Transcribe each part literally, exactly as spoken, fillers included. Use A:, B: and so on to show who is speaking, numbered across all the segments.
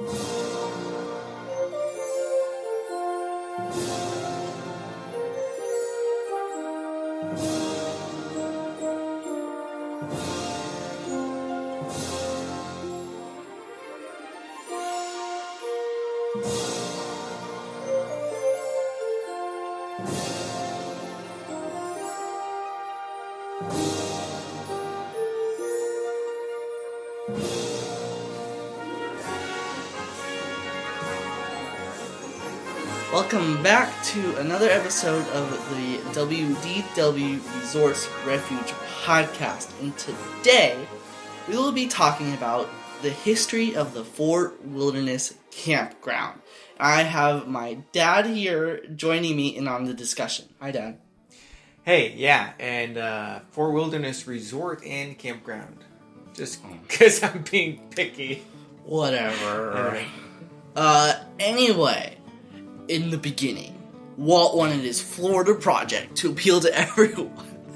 A: Welcome back to another episode of the W D W Resorts Refuge podcast. And today, we will be talking about the history of the Fort Wilderness Campground. I have my dad here joining me in on the discussion. Hi, Dad.
B: Hey, yeah, and uh, Fort Wilderness Resort and Campground. Just because I'm being picky.
A: Whatever.
B: All right.
A: Uh, anyway, in the beginning, Walt wanted his Florida project to appeal to everyone.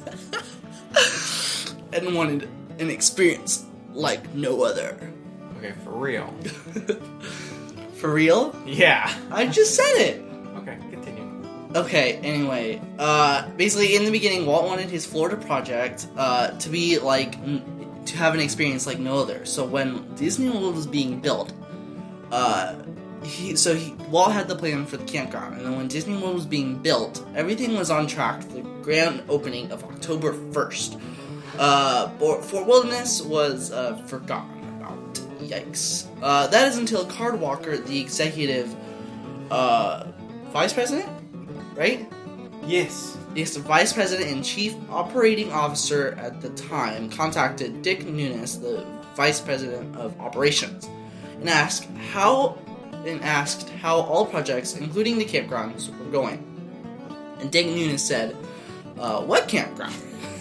A: And wanted an experience like no other.
B: Okay, for real.
A: For real?
B: Yeah.
A: I just said it.
B: Okay, continue.
A: Okay, anyway, uh, basically in the beginning, Walt wanted his Florida project, uh, to be like, n- to have an experience like no other. So when Disney World was being built, uh, he, so he, Walt had the plan for the campground, and then when Disney World was being built, everything was on track for the grand opening of October first. Uh, Fort Wilderness was, uh, forgotten about. Yikes. Uh, that is until Card Walker, the executive, uh, vice president? Right?
B: Yes.
A: Yes, the vice president and chief operating officer at the time contacted Dick Nunes, the vice president of operations, and asked how and asked how all projects, including the campgrounds, were going. And Dick Nunes said, uh, "What campground?"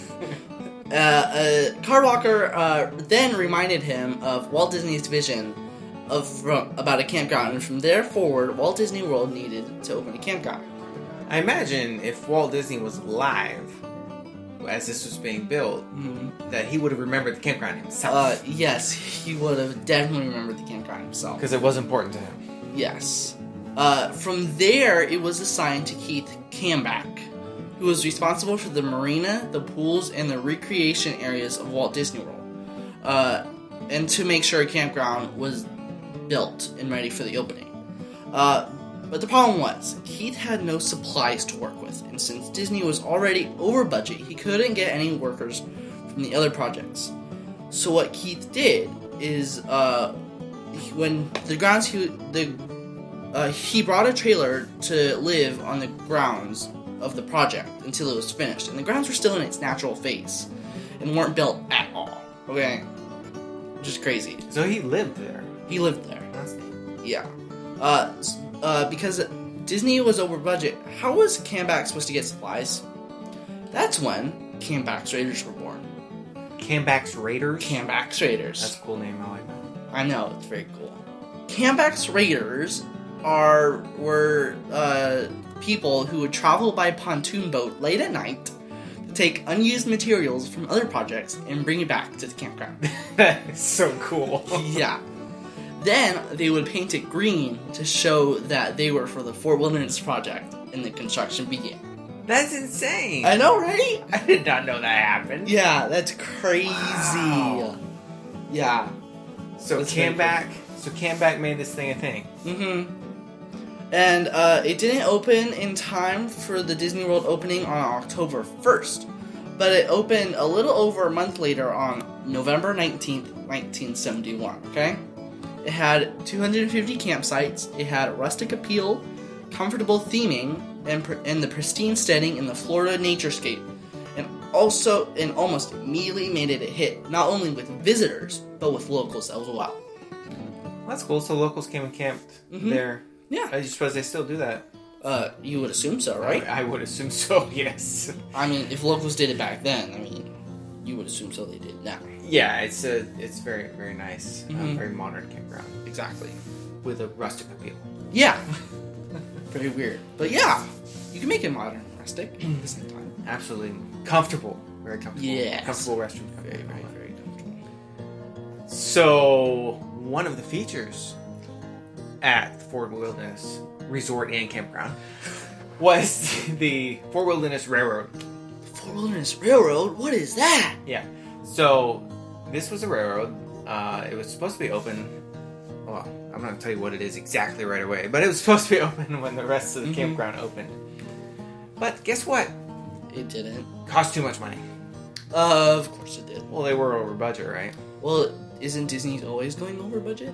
A: uh, uh, Card Walker uh, then reminded him of Walt Disney's vision of from, about a campground, and from there forward, Walt Disney World needed to open a campground.
B: I imagine if Walt Disney was alive as this was being built,
A: Mm-hmm.
B: that he would have remembered the campground himself.
A: Uh, yes, he would have definitely remembered the campground himself.
B: Because it was important to him.
A: Yes. Uh, from there, it was assigned to Keith Camback, who was responsible for the marina, the pools, and the recreation areas of Walt Disney World, uh, and to make sure a campground was built and ready for the opening. Uh, but the problem was, Keith had no supplies to work with, and since Disney was already over budget, he couldn't get any workers from the other projects. So what Keith did is, uh, he, when the grounds he the uh, he brought a trailer to live on the grounds of the project until it was finished, and the grounds were still in its natural phase and weren't built at all. Okay, just crazy.
B: So he lived there.
A: He lived there.
B: That's neat.
A: Yeah. Uh, uh, because Disney was over budget, how was Camback supposed to get supplies? That's when Camback's Raiders were born.
B: Camback's Raiders?
A: Camback's Raiders.
B: That's a cool name, I like that.
A: I know, it's very cool. Camback's Raiders are were uh, people who would travel by pontoon boat late at night to take unused materials from other projects and bring it back to the campground.
B: That's so cool.
A: Yeah. Then they would paint it green to show that they were for the Fort Wilderness project, and the construction began.
B: That's insane.
A: I know, right?
B: I did not know that happened.
A: Yeah, that's crazy.
B: Wow.
A: Yeah.
B: So
A: That's very
B: Camback, so Camback made this thing a thing.
A: Mm-hmm. And uh, it didn't open in time for the Disney World opening on October first, but it opened a little over a month later on November nineteenth, nineteen seventy-one, okay? It had two hundred fifty campsites, it had rustic appeal, comfortable theming, and, pr- and the pristine setting in the Florida naturescape, and also, and almost immediately made it a hit, not only with visitors, but with locals as well.
B: That's cool. So locals came and camped
A: Mhm.
B: there.
A: Yeah.
B: I suppose they still do that.
A: Uh, you would assume so, right?
B: I, I would assume so, yes.
A: I mean, if locals did it back then, I mean, you would assume so they did now.
B: Yeah, it's a, it's very, very nice.
A: Mhm.
B: Um, very modern campground.
A: Exactly.
B: With a rustic appeal.
A: Yeah. Very weird. But yeah, you can make it modern and rustic at the same time.
B: Absolutely comfortable. Very comfortable.
A: Yes.
B: Comfortable restroom.
A: Very, very, very comfortable.
B: So, one of the features at Fort Wilderness Resort and Campground was the Fort Wilderness Railroad.
A: Fort Wilderness Railroad? What is that?
B: Yeah. So, this was a railroad. Uh, it was supposed to be open. Well, I'm not going to tell you what it is exactly right away, but it was supposed to be open when the rest of the mm-hmm. campground opened. But guess what?
A: It didn't.
B: Cost too much money.
A: Uh, of course it did.
B: Well, they were over budget, right?
A: Well, isn't Disney always going over budget?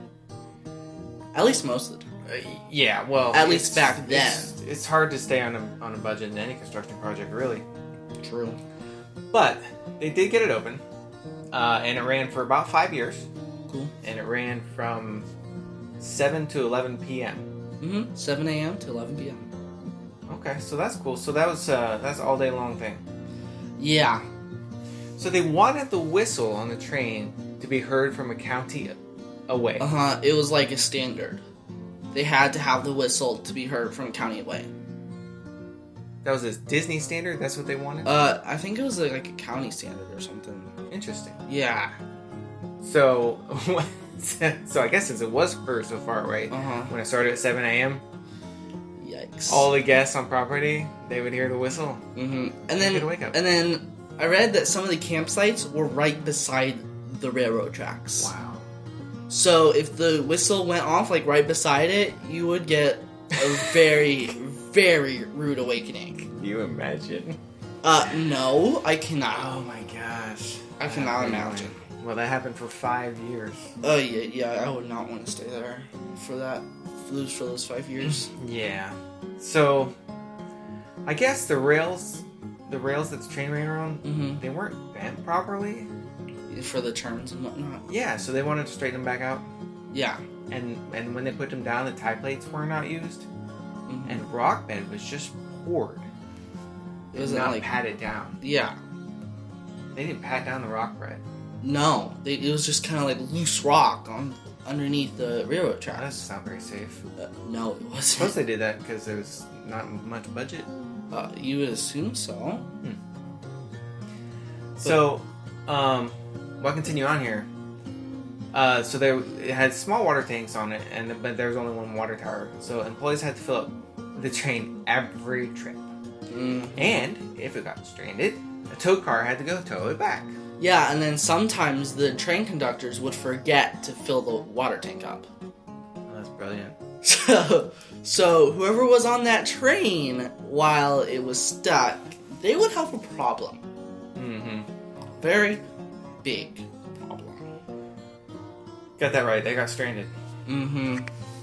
A: At least most of the time.
B: Uh, yeah, well...
A: At least back then.
B: It's, it's hard to stay on a, on a budget in any construction project, really.
A: True.
B: But, they did get it open. Uh, and it ran for about five years.
A: Cool.
B: And it ran from seven to eleven p.m.
A: Mm-hmm. seven a.m. to eleven p.m.
B: Okay, so that's cool. So that was uh, that's all day long thing.
A: Yeah.
B: So they wanted the whistle on the train to be heard from a county away.
A: Uh huh. It was like a standard. They had to have the whistle to be heard from a county away.
B: That was a Disney standard? That's what they wanted?
A: Uh, I think it was like a county standard or something.
B: Interesting.
A: Yeah.
B: So, so I guess since it was heard so far away,
A: uh-huh.
B: when it started at seven a.m.,
A: yikes!
B: all the guests on property, they would hear the whistle.
A: Mm-hmm. And then,
B: wake up.
A: and then I read that some of the campsites were right beside the railroad tracks.
B: Wow.
A: So if the whistle went off like right beside it, you would get a very, very rude awakening.
B: Can you imagine?
A: Uh, no, I cannot.
B: Oh my gosh.
A: I cannot imagine.
B: Well, that happened for five years.
A: Oh, uh, yeah, yeah, I would not want to stay there for that, for those, for those five years.
B: Yeah. So, I guess the rails, the rails that the train ran around,
A: mm-hmm.
B: they weren't bent properly.
A: For the turns and whatnot.
B: Yeah, so they wanted to straighten them back out.
A: Yeah.
B: And and when they put them down, the tie plates were not used.
A: Mm-hmm.
B: And rock bed was just poured.
A: It was
B: not
A: like
B: patted down.
A: Yeah.
B: They didn't pat down the rock bed.
A: No, they, it was just kind of like loose rock on underneath the railroad tracks.
B: That doesn't sound very safe.
A: Uh, no, it wasn't.
B: I suppose they did that because there was not much budget.
A: Uh, you would assume so.
B: Hmm. So, um, well, I'll continue on here. Uh, so there, it had small water tanks on it, and but there was only one water tower. So employees had to fill up the train every trip.
A: Mm.
B: And if it got stranded, a tow car had to go tow it back.
A: Yeah, and then sometimes the train conductors would forget to fill the water tank up.
B: Oh, that's brilliant.
A: So, so whoever was on that train while it was stuck, they would have a problem.
B: Mm-hmm.
A: Very big problem.
B: Got that right. They got stranded.
A: Mm-hmm.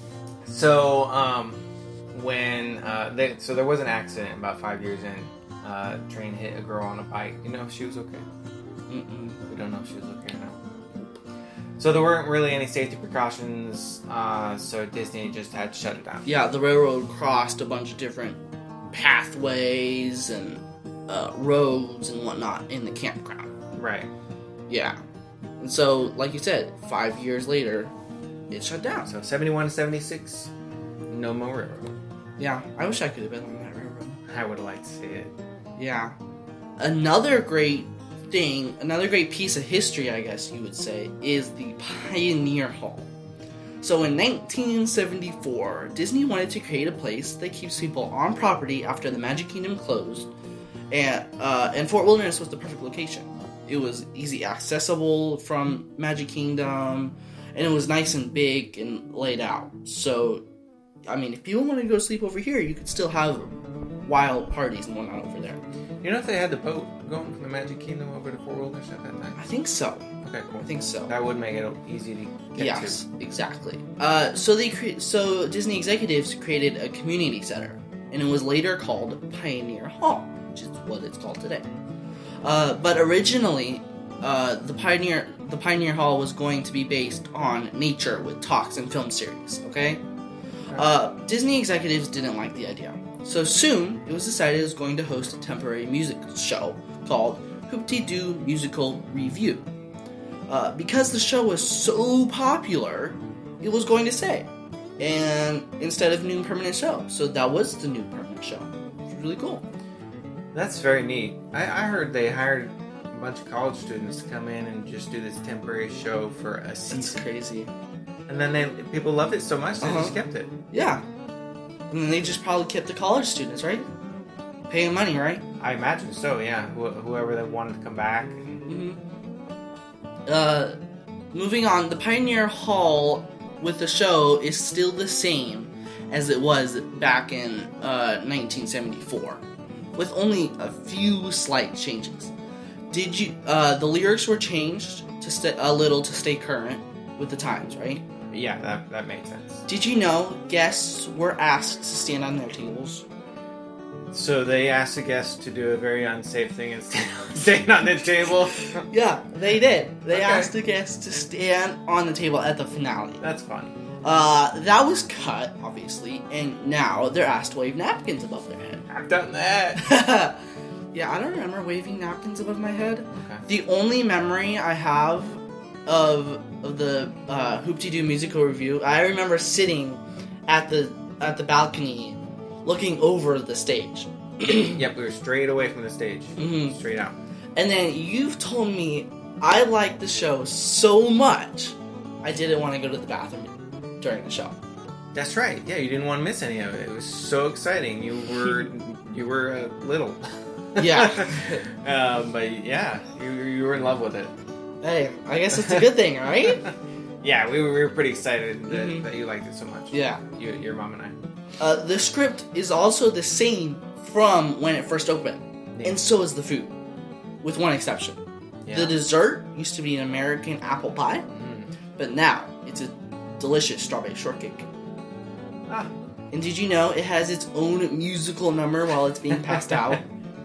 B: So, um, when uh, they, so there was an accident about five years in. Uh, train hit a girl on a bike. You know if she was okay?
A: Mm-mm.
B: We don't know if she was okay now. So there weren't really any safety precautions, uh, so Disney just had to shut it down.
A: Yeah, the railroad crossed a bunch of different pathways and uh, roads and whatnot in the campground.
B: Right.
A: Yeah. And so, like you said, five years later, it shut down.
B: So seventy-one to seventy-six, no more railroad.
A: Yeah, I wish I could have been on that railroad.
B: I would have liked to see it.
A: Yeah. Another great thing, another great piece of history, I guess you would say, is the Pioneer Hall. So in nineteen seventy-four, Disney wanted to create a place that keeps people on property after the Magic Kingdom closed, and uh, and Fort Wilderness was the perfect location. It was easy accessible from Magic Kingdom, and it was nice and big and laid out. So, I mean, if people wanted to go sleep over here, you could still have wild parties and whatnot over there.
B: You know if they had the boat going from the Magic Kingdom over to Fort Wilderness at that time?
A: I think so.
B: Okay, cool.
A: I think so.
B: That would make it easy to get
A: yes,
B: to.
A: Yes, exactly. Uh, so they cre- so Disney executives created a community center, and it was later called Pioneer Hall, which is what it's called today. Uh, but originally, uh, the Pioneer the Pioneer Hall was going to be based on nature with talks and film series. Okay. Uh, Disney executives didn't like the idea. So soon, it was decided it was going to host a temporary music show called Hoop-Dee-Doo Musical Review. Uh, because the show was so popular, it was going to stay. And instead of new permanent show. So that was the new permanent show. Which was really cool.
B: That's very neat. I, I heard they hired a bunch of college students to come in and just do this temporary show for a season.
A: That's crazy.
B: And then they people loved it so much they
A: Uh-huh.
B: just kept it.
A: Yeah. And then they just probably kept the college students, right? Paying money, right?
B: I imagine so. Yeah, Wh- whoever that wanted to come back.
A: Mm-hmm. Uh, moving on, the Pioneer Hall with the show is still the same as it was back in uh, nineteen seventy-four, with only a few slight changes. Did you? Uh, the lyrics were changed to st- a little to stay current with the times, right?
B: Yeah, that that made sense.
A: Did you know guests were asked to stand on their tables?
B: So they asked the guests to do a very unsafe thing and stand, stand on the table.
A: Yeah, they did. They
B: Okay.
A: asked the guests to stand on the table at the finale.
B: That's fun.
A: Uh, that was cut, obviously, and now they're asked to wave napkins above their head.
B: I've done that.
A: Yeah, I don't remember waving napkins above my head.
B: Okay.
A: The only memory I have of of the uh, Hoop-Dee-Doo musical review, I remember sitting at the at the balcony, looking over the stage.
B: Yep, we were straight away from the stage,
A: Mhm.
B: straight out.
A: And then you've told me I liked the show so much, I didn't want to go to the bathroom during the show.
B: That's right. Yeah, you didn't want to miss any of it. It was so exciting. You were you were uh, little.
A: Yeah.
B: um, but yeah, you you were in love with it.
A: Hey, I guess it's a good thing, right?
B: Yeah, we were, we were pretty excited that,
A: Mhm.
B: that you liked it so much.
A: Yeah.
B: You, your mom and I.
A: Uh, the script is also the same from when it first opened,
B: Yeah.
A: and so is the food, with one exception.
B: Yeah.
A: The dessert used to be an American apple pie,
B: Mm.
A: but now it's a delicious strawberry shortcake.
B: Ah.
A: And did you know it has its own musical number while it's being passed out?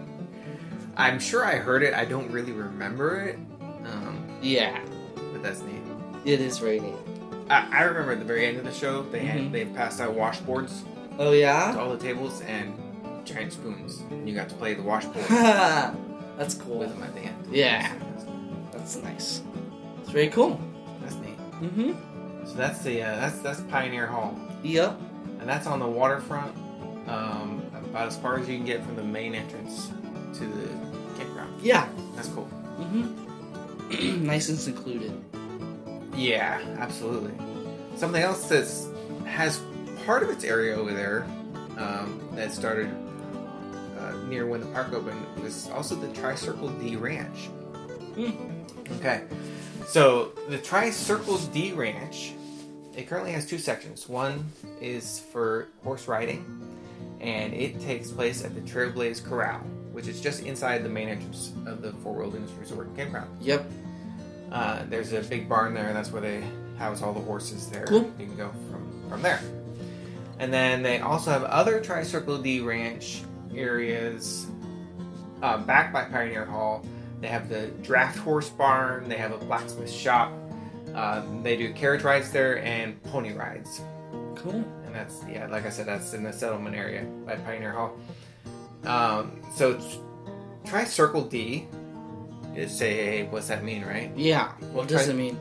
B: I'm sure I heard it. I don't really remember it. Um,
A: Yeah,
B: but that's neat.
A: it is very neat.
B: I, I remember at the very end of the show, they
A: Mhm.
B: had, they passed out washboards
A: Oh
B: to
A: yeah?
B: all the tables and giant spoons. And you got to play the washboard
A: That's cool.
B: with them at the end.
A: Yeah. That's nice. It's very cool.
B: That's neat.
A: Mm-hmm.
B: So that's the uh, that's that's Pioneer Hall,
A: Yep.
B: and that's on the waterfront, um, about as far as you can get from the main entrance to the campground.
A: Yeah.
B: That's cool.
A: Mm-hmm. Nice and secluded.
B: Yeah, absolutely. Something else that's has part of its area over there um, that started uh, near when the park opened was also the Tri-Circle D Ranch.
A: Mm.
B: Okay, so the Tri-Circle D Ranch, it currently has two sections. One is for horse riding, and it takes place at the Trailblaze Corral, which is just inside the main entrance of the Fort Wilderness Resort and Campground.
A: Yep.
B: Uh, there's a big barn there, and that's where they house all the horses there.
A: Cool.
B: You can go from, from there. And then they also have other Tri-Circle D Ranch areas uh, back by Pioneer Hall. They have the draft horse barn. They have a blacksmith shop. Uh, they do carriage rides there and pony rides.
A: Cool.
B: And that's, yeah, like I said, that's in the settlement area by Pioneer Hall. Um, so Tri-Circle D is say, hey, what's that mean, right?
A: Yeah. What does
B: Tri-
A: it mean?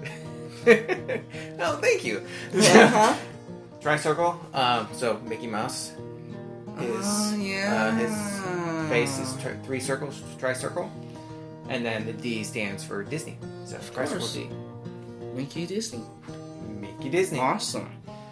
B: Oh, thank you.
A: Uh-huh.
B: Tri-Circle. Um, so Mickey Mouse is
A: Oh, yeah.
B: uh, his face is tri- three circles, Tri-Circle, and then the D stands for Disney. So Tri-Circle
A: course.
B: D.
A: Mickey Disney.
B: Mickey Disney.
A: Awesome.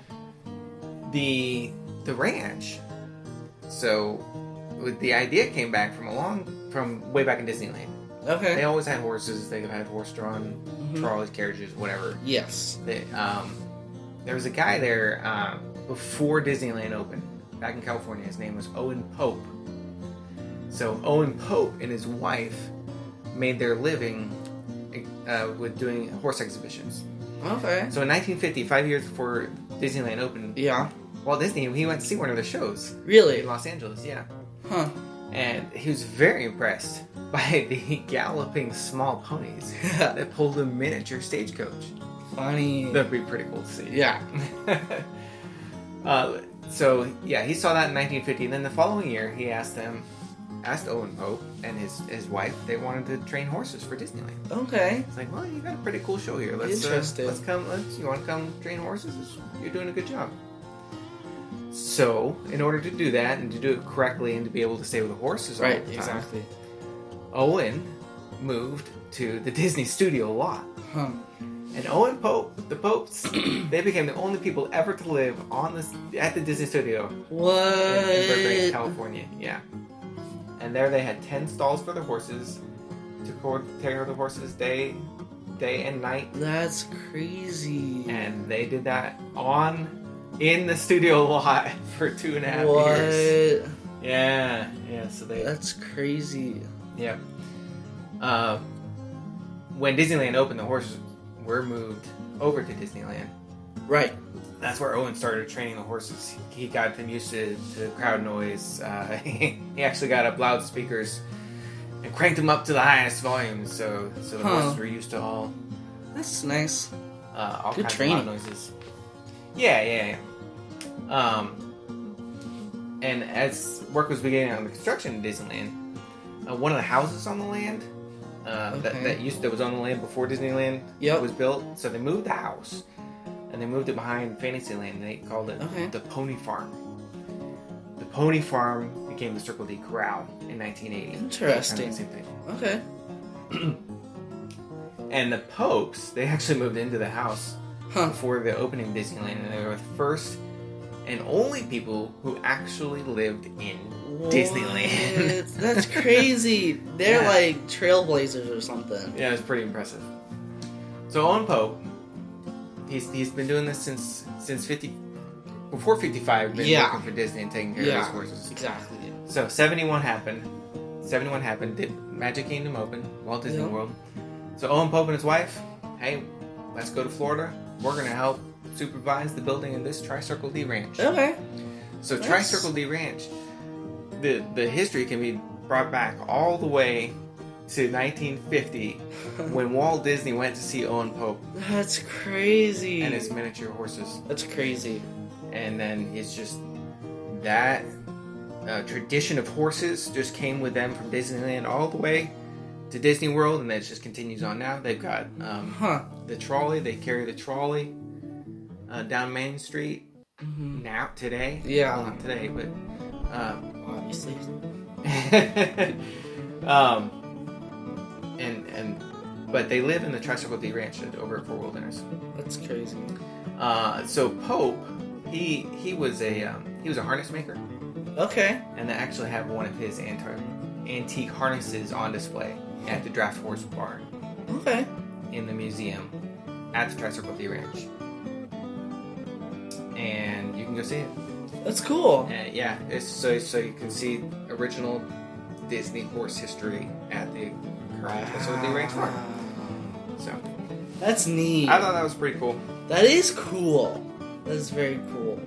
B: The the ranch. So with the idea came back from a long from way back in Disneyland.
A: Okay.
B: They always had horses. They had horse-drawn
A: Mhm.
B: trolleys, carriages, whatever.
A: Yes.
B: They, um, there was a guy there uh, before Disneyland opened, back in California. His name was Owen Pope. So Owen Pope and his wife made their living uh, with doing horse exhibitions.
A: Okay.
B: So in nineteen fifty, five years before Disneyland opened,
A: Yeah.
B: Walt Disney, he went to see one of their shows
A: Really?
B: in Los Angeles. Yeah.
A: Huh.
B: And he was very impressed by the galloping small ponies that pulled a miniature stagecoach.
A: Funny.
B: That'd be pretty cool to see.
A: Yeah.
B: uh, so yeah, he saw that in nineteen fifty. And then the following year, he asked them, asked Owen Pope and his his wife, they wanted to train horses for Disneyland.
A: Okay.
B: It's like, well, you got a pretty cool show here. Let's uh,
A: Interesting.
B: let's come. Let's you want to come train horses? You're doing a good job. So, in order to do that and to do it correctly and to be able to stay with the horses all
A: Right.
B: the time,
A: Exactly.
B: Owen moved to the Disney Studio lot.
A: Huh.
B: And Owen Pope, the Popes, they became the only people ever to live on this at the Disney Studio
A: What?
B: in, in Burbank, California. Yeah. And there they had ten stalls for their horses to co- take care of the horses day, day and night.
A: That's crazy.
B: And they did that on in the studio lot for two and a half
A: what?
B: years. Yeah, yeah. So they.
A: That's crazy.
B: Yeah. Uh, when Disneyland opened, the horses were moved over to Disneyland.
A: Right.
B: That's where Owen started training the horses. He got them used to, to crowd noise. Uh, he actually got up loudspeakers and cranked them up to the highest volumes, so so the
A: Huh.
B: horses were used to all
A: That's nice.
B: uh, all
A: Good
B: kinds
A: training.
B: of loud noises. Yeah, yeah, yeah. Um, and as work was beginning on the construction of Disneyland, uh, one of the houses on the land uh, that
A: Okay.
B: that used that was on the land before Disneyland
A: Yep.
B: was built, so they moved the house and they moved it behind Fantasyland. And they called it
A: Okay.
B: the Pony Farm. The Pony Farm became the Circle D Corral in nineteen eighty.
A: Interesting.
B: Kind of the same thing.
A: Okay.
B: And the Popes, they actually moved into the house
A: Huh.
B: before the opening of Disneyland, and they were the first and only people who actually lived in Disneyland.
A: What? That's crazy. They're
B: Yeah.
A: like trailblazers or something.
B: Yeah, it's pretty impressive. So Owen Pope, he's he's been doing this since since fifty before fifty-five. Been
A: Yeah.
B: working for Disney and taking care
A: Yeah.
B: of his horses.
A: Exactly.
B: So seventy-one happened. seventy-one happened. Did Magic Kingdom open? Walt Disney
A: Yeah.
B: World. So Owen Pope and his wife, hey, let's go to Florida. We're gonna help supervise the building of this Tri-Circle D Ranch.
A: Okay.
B: So
A: Nice.
B: Tri-Circle D Ranch, the the history can be brought back all the way to nineteen fifty when Walt Disney went to see Owen Pope
A: That's crazy.
B: and his miniature horses,
A: That's crazy.
B: and then it's just that uh, tradition of horses just came with them from Disneyland all the way to Disney World, and then it just continues on now. They've got um,
A: Huh.
B: the trolley. They carry the trolley uh, down Main Street
A: Mhm.
B: now today.
A: Yeah.
B: Well, not today, but. Um,
A: Obviously.
B: um, and and but they live in the Tri-Circle D Ranch at- over at Fort Wilderness.
A: That's crazy.
B: Uh, so Pope, he he was a um, he was a harness maker,
A: Okay.
B: and they actually have one of his anti- antique harnesses on display at the Draft Horse Barn
A: Okay.
B: in the museum at the Tri-Circle D Ranch, and you can go see it.
A: That's cool.
B: Uh, yeah, it's so so you can see original Disney horse history at the current Tri-Circle D Ranch Farm. So
A: That's neat.
B: I thought that was pretty cool.
A: That is cool. That is very cool.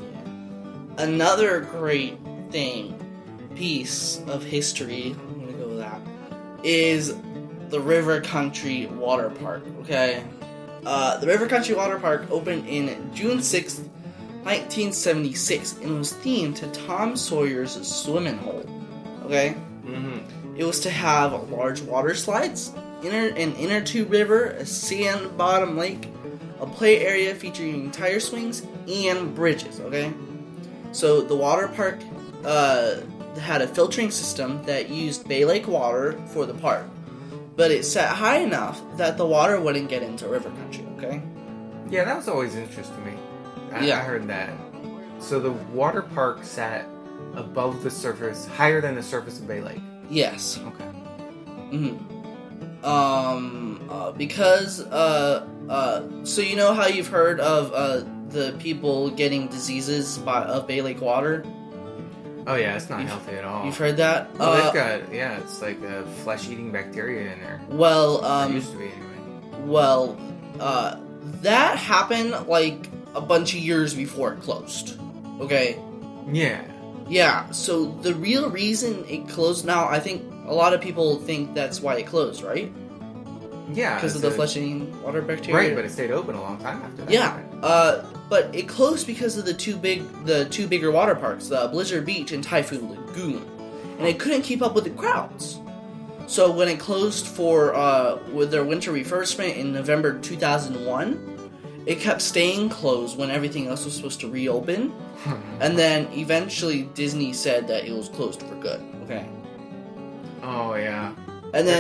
A: Another great thing, piece of history, I'm gonna go with that, is the River Country Water Park, okay? Uh, the River Country Water Park opened in June sixth, nineteen seventy-six, and was themed to Tom Sawyer's Swimming Hole, okay?
B: Mm-hmm.
A: It was to have large water slides, inner an inner tube river, a sand bottom lake, a play area featuring tire swings, and bridges, okay? So the water park uh, had a filtering system that used Bay Lake water for the park, but it set high enough that the water wouldn't get into river country, okay?
B: Yeah, that was always interesting to me. I,
A: Yeah.
B: I heard that. So the water park sat above the surface, higher than the surface of Bay Lake.
A: Yes.
B: Okay.
A: Mm-hmm. Um, uh, because, uh, uh, so you know how you've heard of, uh, the people getting diseases by, of Bay Lake water?
B: Oh yeah, it's not
A: You've-
B: healthy at all.
A: You've heard that?
B: Oh,
A: Uh,
B: they've got yeah, it's like a flesh-eating bacteria in there.
A: well,
B: It
A: um,
B: used to be anyway.
A: well, uh, that happened, like, a bunch of years before it closed. Okay?
B: Yeah.
A: Yeah, so the real reason it closed now, I think a lot of people think that's why it closed, right?
B: Yeah.
A: Because of
B: it's
A: the
B: a-
A: flesh-eating water bacteria.
B: Right, but it stayed open a long time after that.
A: Yeah,
B: right?
A: uh, but it closed because of the two big, the two bigger water parks, the Blizzard Beach and Typhoon Lagoon, and it couldn't keep up with the crowds. So when it closed for uh, with their winter refurbishment in November two thousand one, it kept staying closed when everything else was supposed to reopen, and then eventually Disney said that it was closed for good. Okay,
B: Oh yeah.
A: and
B: They're
A: then
B: kind of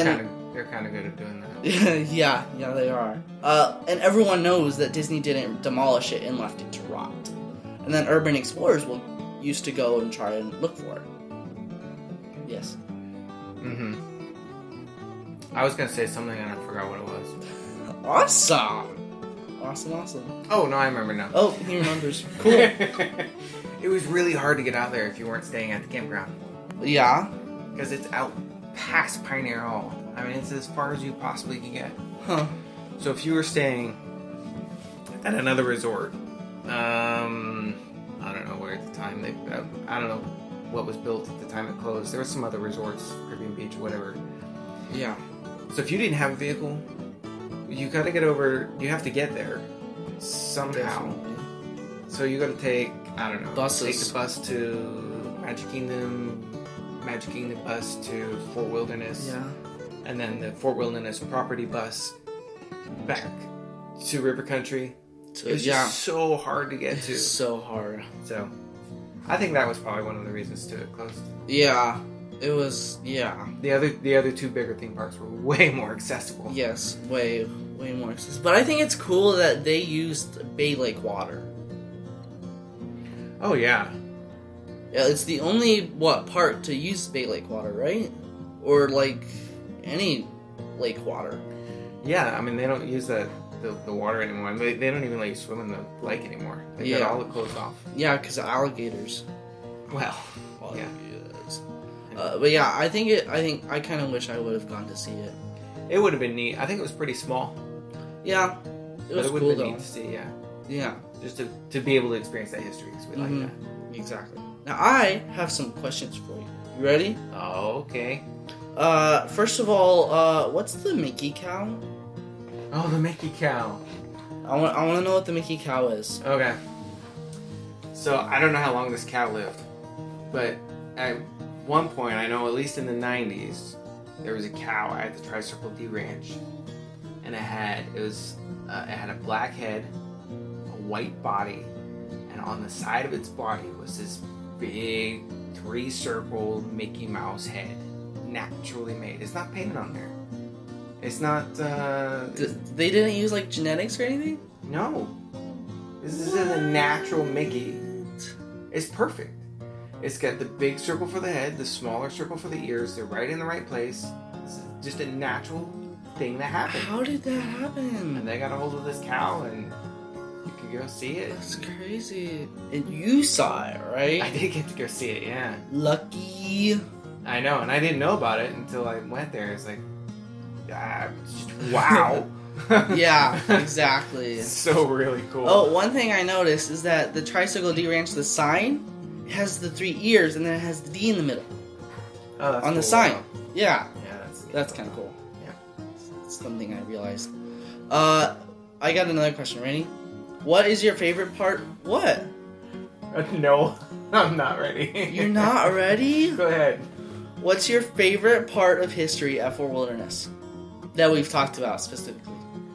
B: They're kind of good at doing that.
A: yeah, yeah, they are. Uh, and everyone knows that Disney didn't demolish it and left it to rot. And then urban explorers will used to go and try and look for it. Yes.
B: Mm-hmm. I was gonna say something and I forgot what it was.
A: Awesome! Awesome, awesome.
B: Oh, no, I remember now.
A: Oh, he remembers. Cool.
B: It was really hard to get out there if you weren't staying at the campground.
A: Yeah?
B: Because it's out past Pioneer Hall. I mean, it's as far as you possibly can get.
A: Huh.
B: So if you were staying at another resort, um, I don't know where at the time, they, uh, I don't know what was built at the time it closed. There were some other resorts, Caribbean Beach, whatever.
A: Yeah.
B: So if you didn't have a vehicle, you got to get over, you have to get there somehow.
A: Definitely.
B: So you got to take, I don't know,
A: Buses.
B: take the bus to Magic Kingdom, Magic Kingdom bus to Fort Wilderness,
A: Yeah.
B: and then the Fort Wilderness property bus back to River Country.
A: So,
B: It was
A: yeah.
B: just so hard to get to.
A: It's so hard.
B: So I think that was probably one of the reasons to it closed.
A: Yeah. It was, yeah.
B: The other the other two bigger theme parks were way more accessible.
A: Yes, way, way more accessible. But I think it's cool that they used Bay Lake water.
B: Oh yeah.
A: Yeah, it's the only, what, part to use Bay Lake water, right? Or, like, any lake water.
B: Yeah, I mean they don't use the, the, the water anymore. They, they don't even let you swim in the lake anymore. They
A: Yeah.
B: got all it closed off.
A: Yeah, because alligators.
B: Well, yeah.
A: Alligators. Uh, but yeah, I think it. I think I kind of wish I would have gone to see it.
B: It would have been neat. I think it was pretty small.
A: Yeah, it was
B: but it would
A: cool
B: have been
A: though.
B: neat to see, yeah.
A: Yeah,
B: Just to, to be able to experience that history, because we
A: Mhm.
B: like that.
A: exactly. Now I have some questions for you. You ready?
B: Oh, okay.
A: Uh, first of all, uh, what's the Mickey cow?
B: Oh, the Mickey cow.
A: I want. I want to know what the Mickey cow is.
B: Okay. So, I don't know how long this cow lived, but at one point, I know at least in the nineties, there was a cow at the Tri-Circle D Ranch, and it had, it was, uh, it had a black head, a white body, and on the side of its body was this big three-circle Mickey Mouse head, naturally made. It's not painted on there. It's not, uh...
A: Th- they didn't use like genetics or anything.
B: No. This is a natural Mickey. It's perfect. It's got the big circle for the head, the smaller circle for the ears. They're right in the right place. It's just a natural thing that happened.
A: How did that
B: And
A: happen?
B: they got a hold of this cow, and you could go see it.
A: That's crazy. And you saw it, right?
B: I did get to go see it, yeah.
A: Lucky.
B: I know, and I didn't know about it until I went there. It's like, ah, just, wow.
A: Yeah, exactly.
B: So really cool.
A: Oh, one thing I noticed is that the Tricycle D Ranch, the sign, has the three ears and then it has the D in the middle
B: Oh, that's
A: on the
B: cool.
A: sign. Yeah,
B: Yeah, that's neat.
A: that's kind of cool.
B: Yeah.
A: It's something I realized. Uh, I got another question. Ready? What is your favorite part? What?
B: Uh, no, I'm not ready.
A: You're not ready?
B: Go ahead.
A: What's your favorite part of history at Fort Wilderness that we've talked about specifically?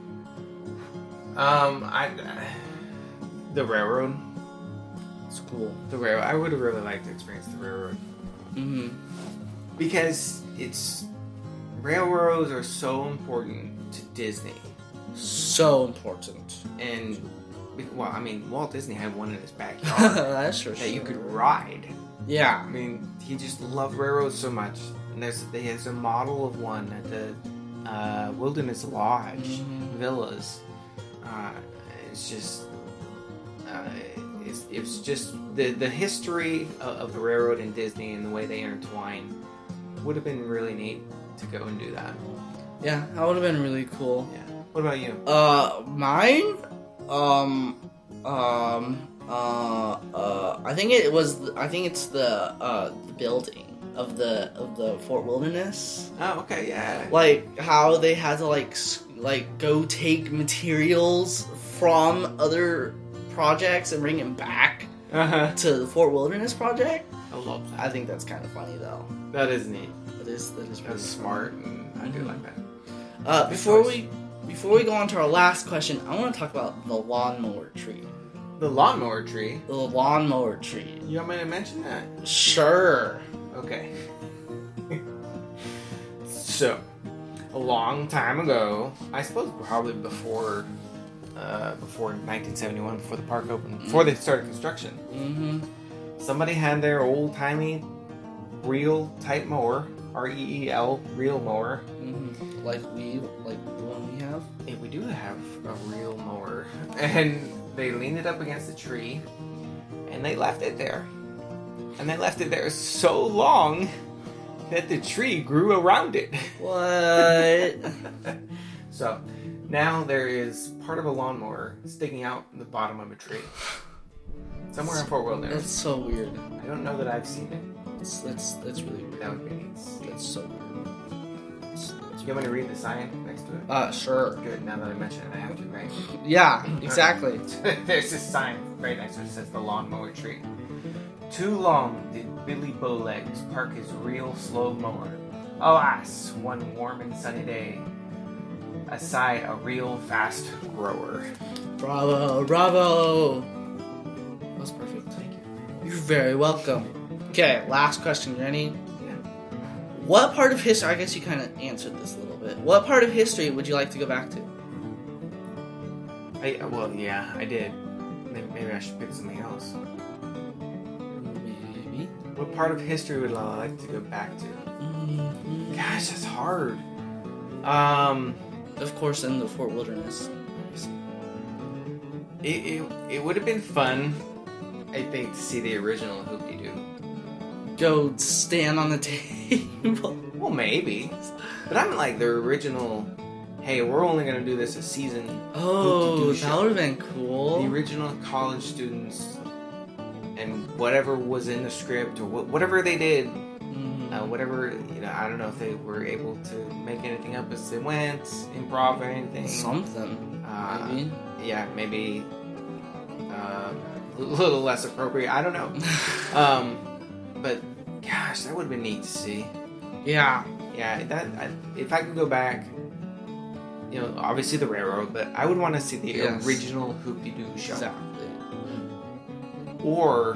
B: Um, I the railroad.
A: It's cool.
B: The railroad. I would have really liked to experience the railroad
A: Mm-hmm.
B: because it's railroads are so important to Disney,
A: So important.
B: and well, I mean, Walt Disney had one in his backyard
A: That's for
B: that
A: sure.
B: you could ride.
A: Yeah.
B: I mean, he just loved railroads so much, and there's there's a model of one at the uh, Wilderness Lodge
A: Mhm.
B: Villas. Uh, it's just, uh, it's, it's just the the history of, of the railroad and Disney and the way they intertwine would have been really neat to go and do that.
A: Yeah, that would have been really cool.
B: Yeah. What about you?
A: Uh, mine? Um, um, uh, uh, I think it was, I think it's the, uh, the building of the, of the Fort Wilderness.
B: Oh, okay, yeah.
A: Like, how they had to, like, s- like, go take materials from other projects and bring them back
B: Uh huh.
A: to the Fort Wilderness project.
B: I love
A: I think that's kind of funny, though.
B: that. That is neat.
A: That is, that is really
B: That's
A: funny.
B: smart, and I do
A: Mhm.
B: like that.
A: Uh,
B: Good
A: before
B: choice.
A: we, before we go on to our last question, I want to talk about the lawnmower tree.
B: The lawnmower tree.
A: The lawnmower tree.
B: You want me to mention that?
A: Sure.
B: Okay. So, a long time ago, I suppose probably before uh, before nineteen seventy-one, before the park opened, before they started construction,
A: Mm-hmm.
B: somebody had their old-timey reel type mower, R E E L, reel mower.
A: Mm-hmm. Like we, like the one we have.
B: Yeah, we do have a reel mower. And they leaned it up against a tree, and they left it there. And they left it there so long that the tree grew around it.
A: What?
B: So, now there is part of a lawnmower sticking out the bottom of a tree. Somewhere in Fort
A: That's
B: Wilderness.
A: so weird.
B: I don't know that I've seen it.
A: That's that's, that's really weird.
B: That would be neat to see.
A: That's so weird. That's, that's
B: You want me to read the sign next to it?
A: Uh, sure.
B: Good, now that I mention it, I have to, right?
A: Yeah, exactly.
B: There's this sign right next to it that says the lawnmower tree. Too long did Billy Bowlegs park his real slow mower. Alas, one warm and sunny day, aside a real fast grower.
A: Bravo, bravo. That was perfect.
B: Thank you.
A: You're very welcome. Okay, last question. You ready?
B: Yeah.
A: What part of history? I guess you kind of answered this a little bit. What part of history would you like to go back to?
B: I, well, yeah, I did. Maybe, maybe I should pick something else.
A: Maybe.
B: What part of history would I like to go back to?
A: Mm-hmm.
B: Gosh, that's hard. Um,
A: Of course, in the Fort Wilderness.
B: it it, it would have been fun, I think, to see the original Hoop-Dee-Doo.
A: Go stand on the table.
B: Well, maybe. But I'm like the original, hey, we're only going to do this a season.
A: Oh,
B: Hoop-Dee-Doo
A: that
B: show.
A: would have been cool.
B: The original college students and whatever was in the script or wh- whatever they did,
A: Mhm.
B: uh, whatever, you know, I don't know if they were able to make anything up as they went, improv or anything.
A: Something,
B: Uh,
A: maybe.
B: Yeah, maybe uh, a little less appropriate. I don't know. um, but gosh, that would have been neat to see.
A: Yeah.
B: Yeah, that I, if I could go back, you know, obviously the railroad, but I would want to see the
A: Yes.
B: original Hoop-Dee-Doo show.
A: Exactly.
B: Or,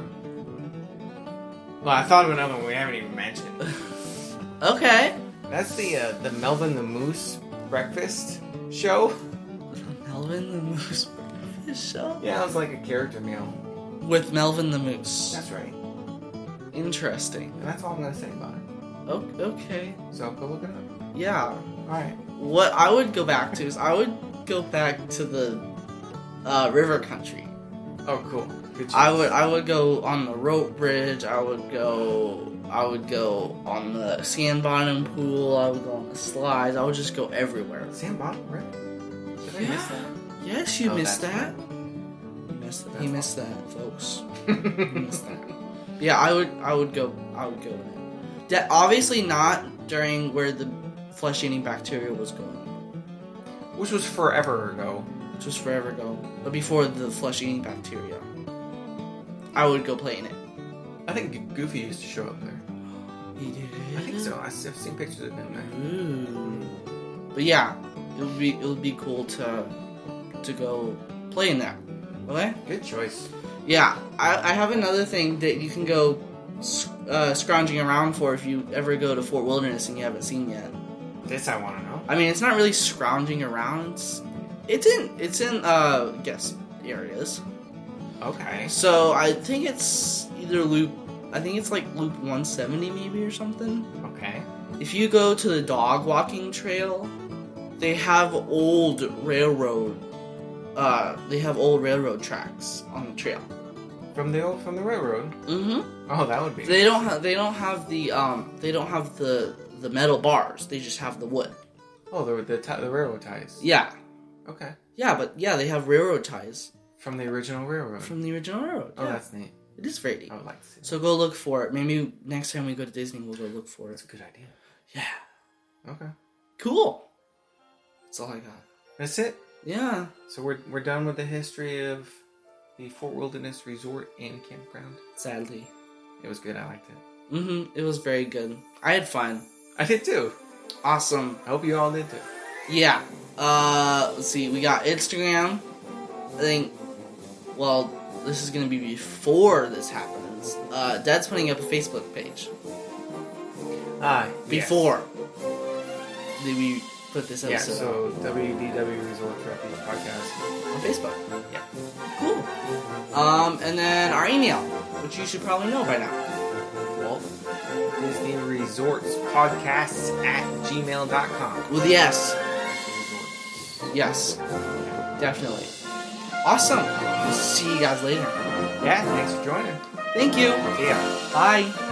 B: well, I thought of another one we haven't even mentioned.
A: Okay.
B: That's the uh, the Melvin the Moose breakfast show.
A: Melvin the Moose breakfast show?
B: Yeah, it was like a character meal.
A: With Melvin the Moose.
B: That's right.
A: Interesting.
B: And that's all I'm gonna say about it.
A: O- Okay.
B: So go look it up.
A: Yeah.
B: All right.
A: What I would go back to is I would go back to the uh, river country.
B: Oh, cool. Good choice.
A: I would I would go on the rope bridge. I would go I would go on the sand bottom pool. I would go on the slides. I would just go everywhere.
B: Sam Bottom, really? Did I
A: Yeah.
B: miss that?
A: Yes, you
B: Oh,
A: missed
B: that's
A: that. You missed that. He
B: That's
A: missed that, folks. He missed that. Yeah, I would I would go I would go in it. That obviously not during where the flesh eating bacteria was going,
B: Which was forever ago.
A: which was forever ago. But before the flesh eating bacteria. I would go play in it.
B: I think Goofy used to show up there.
A: He did.
B: I think so. I've seen pictures of him there.
A: Ooh. But yeah, it would be it would be cool to to go play in that. Okay?
B: Good choice.
A: Yeah, I, I have another thing that you can go uh, scrounging around for if you ever go to Fort Wilderness and you haven't seen yet.
B: This I want to know.
A: I mean, it's not really scrounging around. It's, it's in it's in uh guest areas.
B: Okay.
A: So I think it's either loop. I think it's like loop one seventy maybe or something.
B: Okay.
A: If you go to the dog walking trail, they have old railroad. Uh, they have old railroad tracks on the trail.
B: From the old, from the railroad.
A: Mm-hmm.
B: Oh, that would be.
A: They don't have. They don't have the. Um. They don't have the the metal bars. They just have the wood.
B: Oh, the the, ti- the railroad ties.
A: Yeah.
B: Okay.
A: Yeah, but yeah, they have railroad ties
B: From the original railroad.
A: from the original railroad.
B: oh,
A: Yeah.
B: that's neat.
A: It is very neat.
B: I would like to see. That.
A: So go look for it. Maybe next time we go to Disney, we'll go look for
B: That's
A: it.
B: a good idea.
A: Yeah.
B: Okay.
A: Cool. That's all I got.
B: That's it.
A: Yeah.
B: So we're we're done with the history of the Fort Wilderness Resort and Campground.
A: Sadly.
B: It was good. I liked it.
A: Mm-hmm. It was very good. I had fun.
B: I did too.
A: Awesome.
B: I hope you all did too.
A: Yeah. Uh, let's see. We got Instagram. I think. Well, this is gonna be before this happens. Uh, Dad's putting up a Facebook page.
B: Ah,
A: Before. Did we put this
B: Yeah,
A: episode
B: so W D W Resort Refuge Podcast.
A: on Facebook.
B: Yeah.
A: Cool. Um, and then our email, which you should probably know by now.
B: Walt Disney Resorts Podcasts at gmail dot com.
A: With the S. Yes. Definitely. Awesome. We'll see you guys later.
B: Yeah, thanks for joining.
A: Thank you.
B: See ya.
A: Bye.